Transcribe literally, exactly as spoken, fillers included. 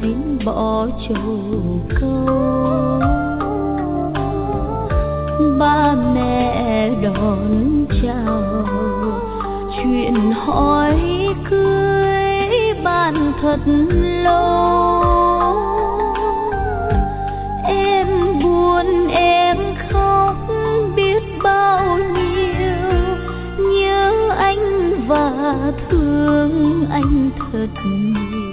thánh bỏ trầu câu. Ba mẹ đón chào, chuyện hỏi cưới bàn thật lâu. Em buồn em khóc biết bao nhiêu, nhớ anh và thương anh thật nhiều.